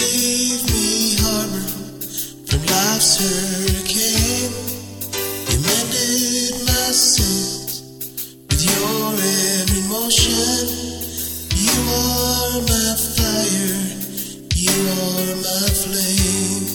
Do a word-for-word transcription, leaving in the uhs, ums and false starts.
gave me harbor from life's hurricane. You mended my sins with your every motion. You are my fire, you are my flame.